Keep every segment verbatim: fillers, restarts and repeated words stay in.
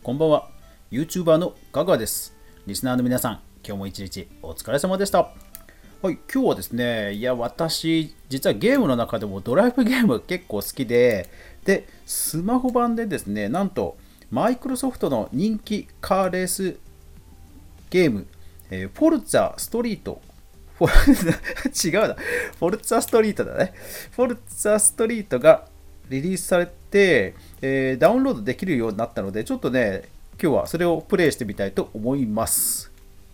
こんばんは。YouTuber のガガです。リスナーの皆さん、今日も一日お疲れ様でした。はい、今日はですね、いや、私、実はゲームの中でもドライブゲーム結構好きで、で、スマホ版でですね、なんと、マイクロソフトの人気カーレースゲーム、えーフォルツァストリート、フォル違うな、フォルツァストリートだね。フォルツァストリートがリリースされて、えーダウンロードできるようになったので、ちょっとね、今日はそれをプレイしてみたいと思います。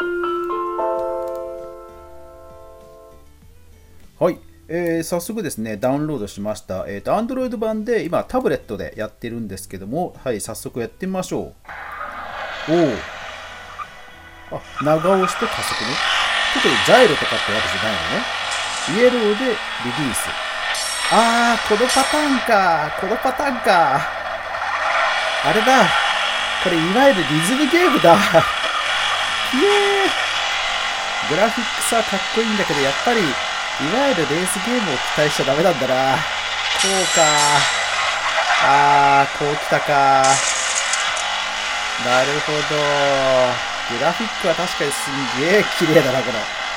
はい、えー早速ですね、ダウンロードしました。えっ、と、Android 版で今タブレットでやってるんですけども、はい、早速やってみましょう。おお、あ、長押しと加速ね。特にジャイロとかってわけじゃないのね。イエローでリリース。あー、このパターンか。このパターンか。あれだ。これいわゆるリズムゲームだ。イエーイ。グラフィックスはかっこいいんだけど、やっぱり、いわゆるレースゲームを期待しちゃダメなんだな。こうか。あー、こう来たか。なるほど。グラフィックは確かにすんげー綺麗だな、この。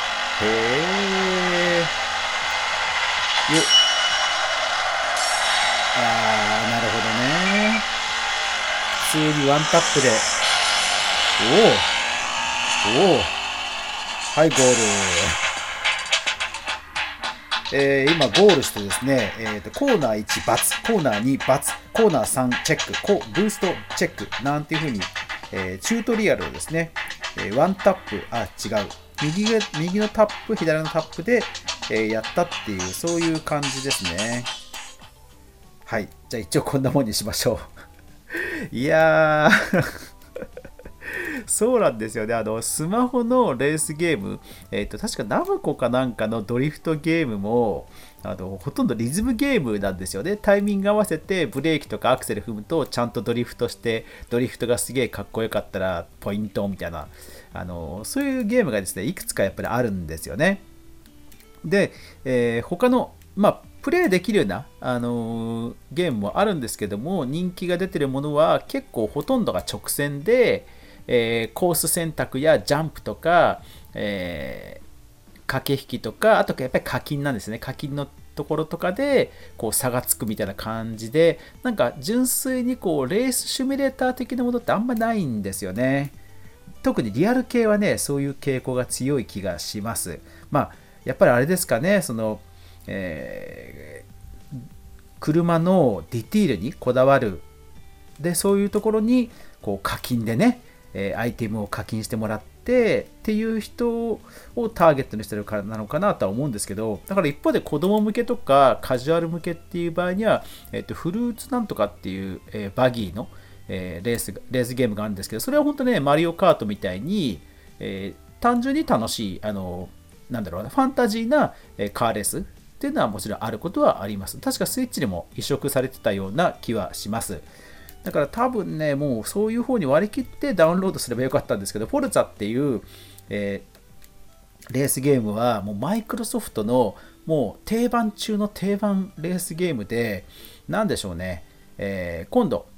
へー。よっ。あー、なるほどね。普通にワンタップで。おおおお、はい、ゴール。えー、今ゴールしてですね、えーと、コーナーいち×、コーナーに×、コーナーさんチェック、こブーストチェックなんていう風に、えー、チュートリアルをですね、えーワンタップ、あ、違う。右が右のタップ、左のタップで、えーやったっていう、そういう感じですね。はい。じゃあ一応こんなもんにしましょう。いやー。そうなんですよね。あの、スマホのレースゲーム、えっと、確かナムコかなんかのドリフトゲームも、あの、ほとんどリズムゲームなんですよね。タイミング合わせてブレーキとかアクセル踏むと、ちゃんとドリフトして、ドリフトがすげえかっこよかったら、ポイントみたいな、あの、そういうゲームがですね、いくつかやっぱりあるんですよね。で、えー他の、まあ、プレイできるような、あのーゲームもあるんですけども、人気が出てるものは結構ほとんどが直線で、えーコース選択やジャンプとか、えー駆け引きとか、あとやっぱり課金なんですね。課金のところとかでこう差がつくみたいな感じで、なんか純粋にこうレースシミュレーター的なものってあんまないんですよね。特にリアル系はね、そういう傾向が強い気がします。まあ、やっぱりあれですかね、その、えー車のディティールにこだわる。で、そういうところに、こう、課金でね、えーアイテムを課金してもらって、っていう人をターゲットにしてるからなのかなとは思うんですけど、だから一方で子供向けとかカジュアル向けっていう場合には、えっと、フルーツなんとかっていう、えーバギーの、えーレースレースゲームがあるんですけど、それは本当ね、マリオカートみたいに、えー単純に楽しい、あの、なんだろうな、ファンタジーな、えーカーレースっていうのはもちろんあることはあります。確かスイッチでも移植されてたような気はします。だから多分ね、もうそういう方に割り切ってダウンロードすればよかったんですけど、フォルツァっていう、えーレースゲームはもうマイクロソフトのもう定番中の定番レースゲームで、なんでしょうね、えー今度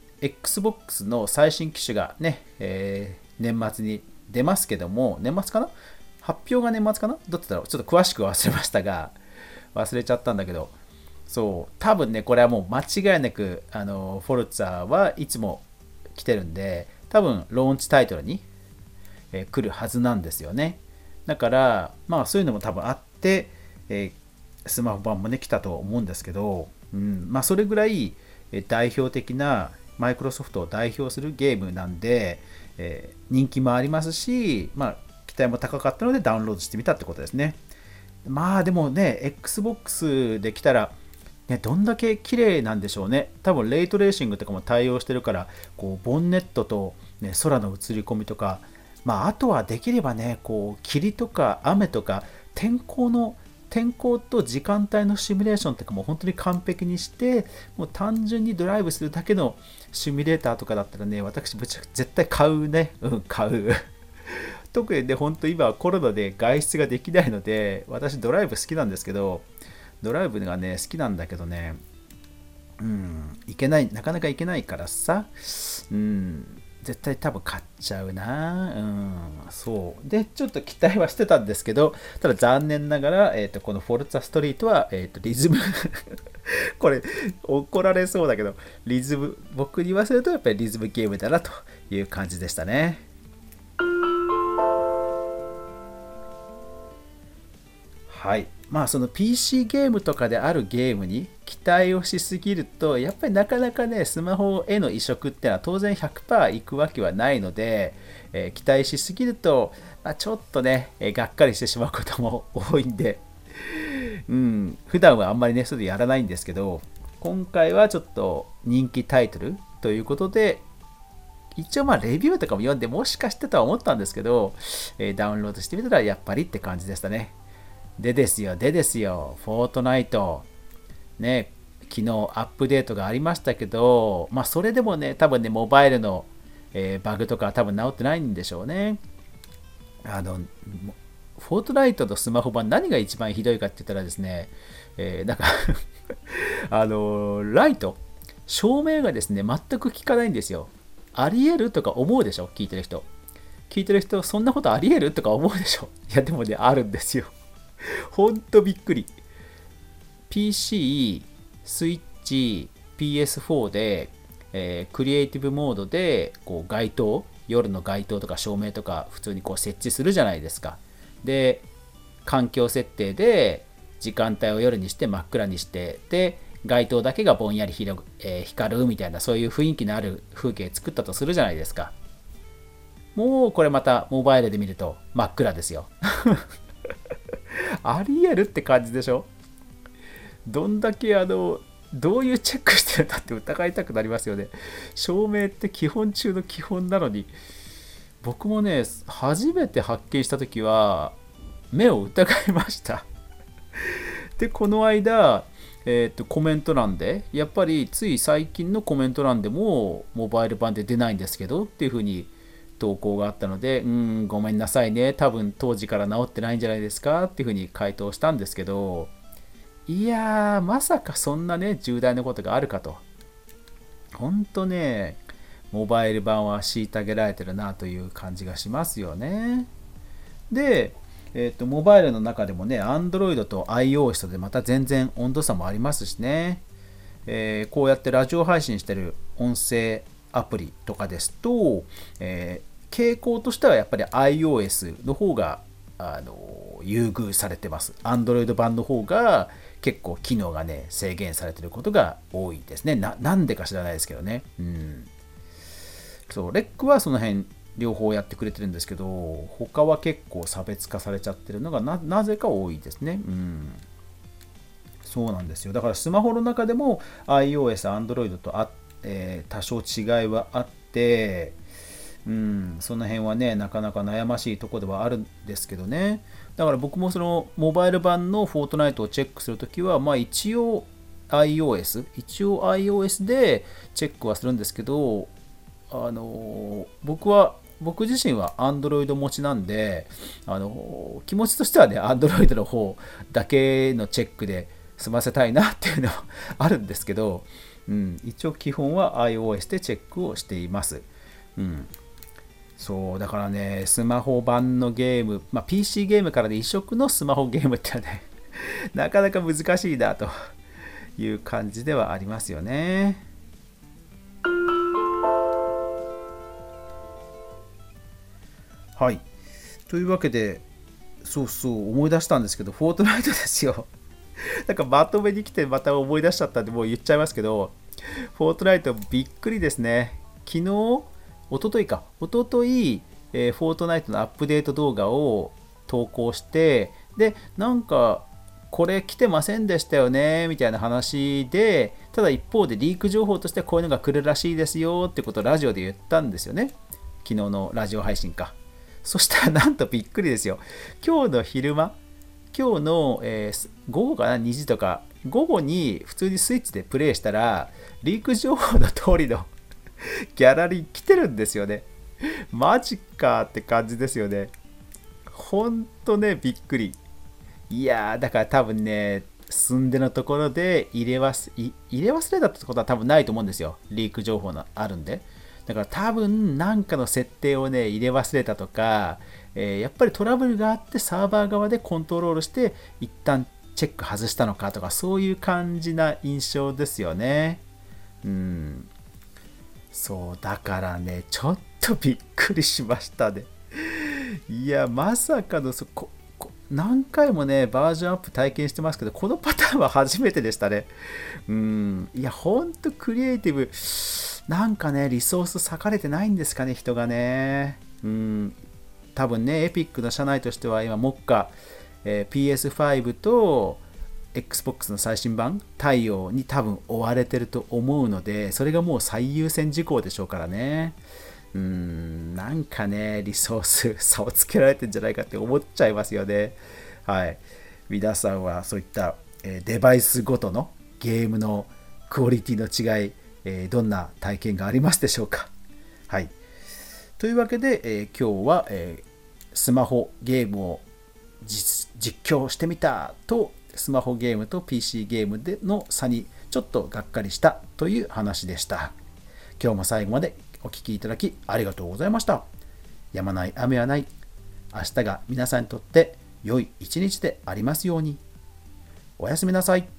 Xbox の最新機種がね、えー年末に出ますけども、年末かな、発表が年末かな、どっちだろう、ちょっと詳しく忘れましたが、忘れちゃったんだけど、そう、多分ね、これはもう間違いなく、あの、フォルツァはいつも来てるんで、多分ローンチタイトルに、えー来るはずなんですよね。だから、まあそういうのも多分あって、えースマホ版もね、来たと思うんですけど、うん、まあそれぐらいえー代表的な、マイクロソフトを代表するゲームなんで、えー人気もありますし、まあ期待も高かったのでダウンロードしてみたってことですね。まあでもね、Xbox で来たら、ね、どんだけ綺麗なんでしょうね。多分レイトレーシングとかも対応してるから、こうボンネットと、ね、空の映り込みとか、まあ、あとはできればね、こう霧とか雨とか天候の天候と時間帯のシミュレーションとかも本当に完璧にして、もう単純にドライブするだけのシミュレーターとかだったらね、私ぶちゃ絶対買うね。うん、買う。特にね、本当今はコロナで外出ができないので、私ドライブ好きなんですけど、ドライブがね、好きなんだけどね、 うん、いけない、なかなかいけないからさ、うん、絶対多分買っちゃうな。うん、そう。で、ちょっと期待はしてたんですけど、ただ残念ながら、えっと、このフォルツァストリートは、えっと、リズムこれ、怒られそうだけど、リズム、僕に言わせるとやっぱりリズムゲームだなという感じでしたね。はい。まあその ピーシー ゲームとかであるゲームに期待をしすぎると、やっぱりなかなかね、スマホへの移植ってのは当然ひゃくパーセントいくわけはないので、えー期待しすぎると、まあ、ちょっとね、えーがっかりしてしまうことも多いんで、うん、普段はあんまりね、それでやらないんですけど、今回はちょっと人気タイトルということで、一応まあレビューとかも読んでもしかしてとは思ったんですけど、えーダウンロードしてみたらやっぱりって感じでしたね。でですよ、でですよ、フォートナイト、ね、昨日アップデートがありましたけど、まあそれでもね、多分ね、モバイルの、えーバグとかは多分直ってないんでしょうね。あの、フォートナイトのスマホ版何が一番ひどいかって言ったらですね、えーなんかあの、ライト、照明がですね、全く効かないんですよ。ありえるとか思うでしょ聞いてる人。聞いてる人、そんなことありえるとか思うでしょいや、でもね、あるんですよ。ほんとびっくり。ピーシー、スイッチ、ピーエスフォー で、えークリエイティブモードでこう街灯、夜の街灯とか照明とか普通にこう設置するじゃないですか。で、環境設定で時間帯を夜にして真っ暗にして、で、街灯だけがぼんやり広く、えー光るみたいな、そういう雰囲気のある風景作ったとするじゃないですか。もうこれまたモバイルで見ると真っ暗ですよ。ありえるって感じでしょ。どんだけあのどういうチェックしてるんだって疑いたくなりますよね。照明って基本中の基本なのに、僕もね、初めて発見した時は目を疑いました。で、この間、えーとコメント欄で、やっぱりつい最近のコメント欄でも、モバイル版で出ないんですけどっていう風に投稿があったので、うーん、ごめんなさいね、多分当時から治ってないんじゃないですかっていう風に回答したんですけど、いやー、まさかそんなね、重大なことがあるかと。ほんとね、モバイル版は虐げられてるなという感じがしますよね。で、えーと、モバイルの中でもね、Android と iOS とでまた全然温度差もありますしね、えーこうやってラジオ配信してる音声アプリとかですと、えー傾向としてはやっぱり iOS の方があの優遇されてます。Android 版の方が結構機能がね制限されてることが多いですね。ななんでか知らないですけどね。うん。そう、レックはその辺両方やってくれてるんですけど、他は結構差別化されちゃってるのがななぜか多いですね。うん。そうなんですよ。だからスマホの中でも iOS、Android とあ、えー多少違いはあって、うん、その辺はね、なかなか悩ましいところではあるんですけどね。だから僕もそのモバイル版のフォートナイトをチェックするときは、まあ一応 iOS、一応 iOS でチェックはするんですけど、あの僕は僕自身は Android 持ちなんで、あの気持ちとしてはね Android の方だけのチェックで済ませたいなっていうのはあるんですけど、うん、一応基本は iOS でチェックをしています。うん、そうだからね、スマホ版のゲーム、まあ、ピーシー ゲームからで一色のスマホゲームってねなかなか難しいなという感じではありますよね。はい。というわけで、そうそう思い出したんですけど、フォートナイトですよ。なんかまとめに来てまた思い出しちゃったんでもう言っちゃいますけど、フォートナイトびっくりですね。昨日、一昨日か、一昨日、えーフォートナイトのアップデート動画を投稿して、で、なんか、これ来てませんでしたよね、みたいな話で、ただ一方でリーク情報としてこういうのが来るらしいですよってことをラジオで言ったんですよね。昨日のラジオ配信か。そしたらなんとびっくりですよ。今日の昼間、今日の、えー午後かな、にじとか、午後に普通にスイッチでプレイしたら、リーク情報の通りのギャラリー来てるんですよね。マジかって感じですよね。ほんとね、びっくり。いやー、だから多分ね、 進んでのところで入れ忘れ、入れ忘れたってことは多分ないと思うんですよ。リーク情報があるんで。だから多分何かの設定をね、入れ忘れたとか、えーやっぱりトラブルがあってサーバー側でコントロールして一旦チェック外したのかとか、そういう感じな印象ですよね。うん。そう、だからね、ちょっとびっくりしましたね。いや、まさかのそこ、こ何回もね、バージョンアップ体験してますけど、このパターンは初めてでしたね。うん。いや、ほんとクリエイティブ、なんかね、リソース割かれてないんですかね、人がね。うん。多分ね、エピックの社内としては今、目下、えー ピーエスファイブ と Xbox の最新版対応に多分追われてると思うので、それがもう最優先事項でしょうからね。うーん、なんかね、リソース差をつけられてんじゃないかって思っちゃいますよね。はい。皆さんはそういった、えーデバイスごとのゲームのクオリティの違い、えーどんな体験がありますでしょうか。はい。というわけで、えー今日は、えースマホゲームを実実況してみたと、スマホゲームと ピーシー ゲームでの差にちょっとがっかりしたという話でした。今日も最後までお聞きいただきありがとうございました。やまない雨はない。明日が皆さんにとって良い一日でありますように。おやすみなさい。